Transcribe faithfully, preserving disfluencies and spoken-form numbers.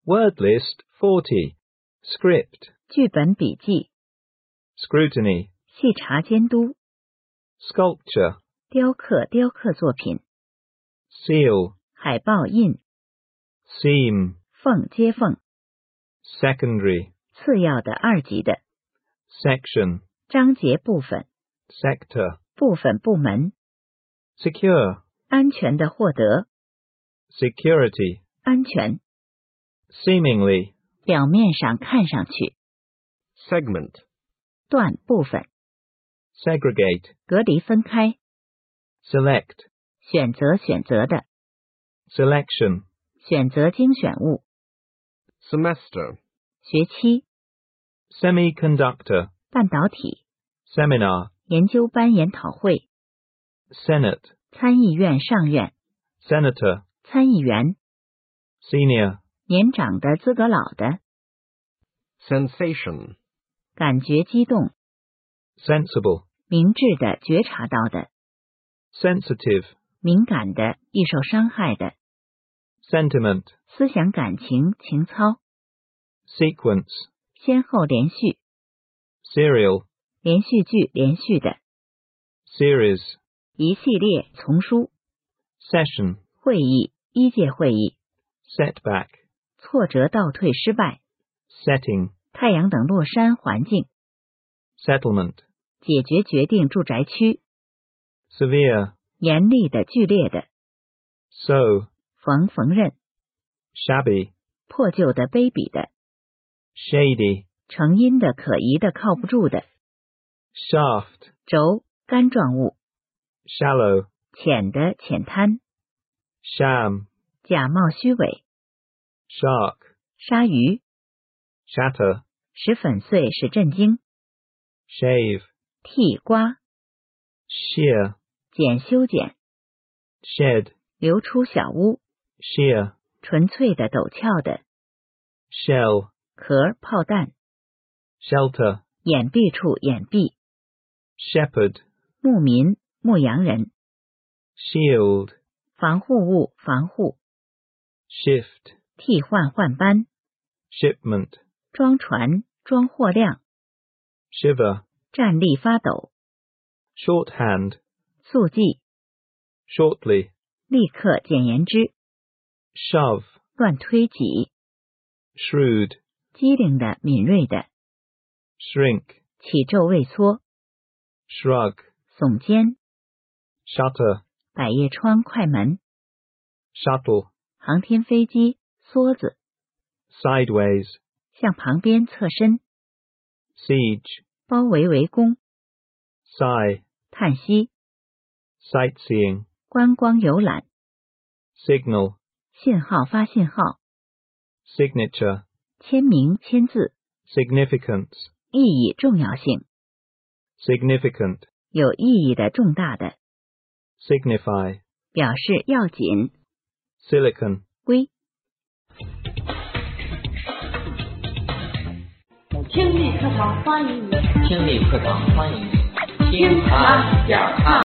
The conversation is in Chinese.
Word list forty. Script. 剧本笔记。 Scrutiny. 细查监督。 Sculpture. 雕刻雕刻作品。 Seal. 海报印。 Seam. 缝接缝。 Secondary. 次要的二级的。 Section. 章节部分。 Sector. 部分部门。 Secure. 安全的获得。 Security. 安全。 Seemingly. 表面上看上去。 Segment. 段部分。 Segregate. 隔离分开。 Select. 选择选择的。 Selection. 选择精选物。 Semester. 学期。 Semiconductor. 半导体。 Seminar. 研究班研讨会。 Senate. 参议院上院。 Senator. 参议员。 Senior. 年长的资格老的。 Sensation. 感觉激动。 Sensible. 明智的觉察到的。 Sensitive. 敏感的易受伤害的。 Sentiment. 思想感情情操。 Sequence. 先后连续。 Serial. 连续剧连续的。 Series. 一系列丛书。 Session. 会议一届会议。 Setback. 挫折倒退失败。 Setting. 太阳等落山环境。 Settlement. 解决决定住宅区。 Severe. 严厉的剧烈的。 Sew. 缝缝纫。 Shabby. 破旧的卑鄙的。 Shady. 成因的可疑的靠不住的。 Shaft. 轴干状物。 Shallow. 浅的浅滩。 Sham. 假冒虚伪。 Shark. 鲨鱼。 Shatter. 使粉碎使震惊。 Shave. 剃刮。 Shear. 剪修剪。 Shed. 流出小屋。 Sheer. 纯粹的陡峭的。 Shell. 壳炮弹。 Shelter. 掩蔽处掩蔽。 Shepherd. 牧民牧羊人。 Shield. 防护物防护。 Shift. 替换换班。 Shipment. 装船装货量。 Shiver. 站立发抖。 Shorthand. 速记。 Shortly. 立刻简言之。 Shove. 乱推挤。 Shrewd. 机灵的敏锐的。 Shrink. 起皱畏缩。 Shrug. 耸肩。 Shutter. 百叶窗快门。 Shuttle. 航天飞机梭子。 Sideways. 向旁边侧身。 Siege. 包围围攻。 Sigh. 叹息。 Sightseeing. 观光游览。 Signal. 信号发信号。 Signature. 签名签字。 Significance. 意义重要性。 Significant. 有意义的重大的。 Signify. 表示要紧。 Silicon. 硅。 听力课堂欢迎你， 听力课堂欢迎你， 听茶点唱。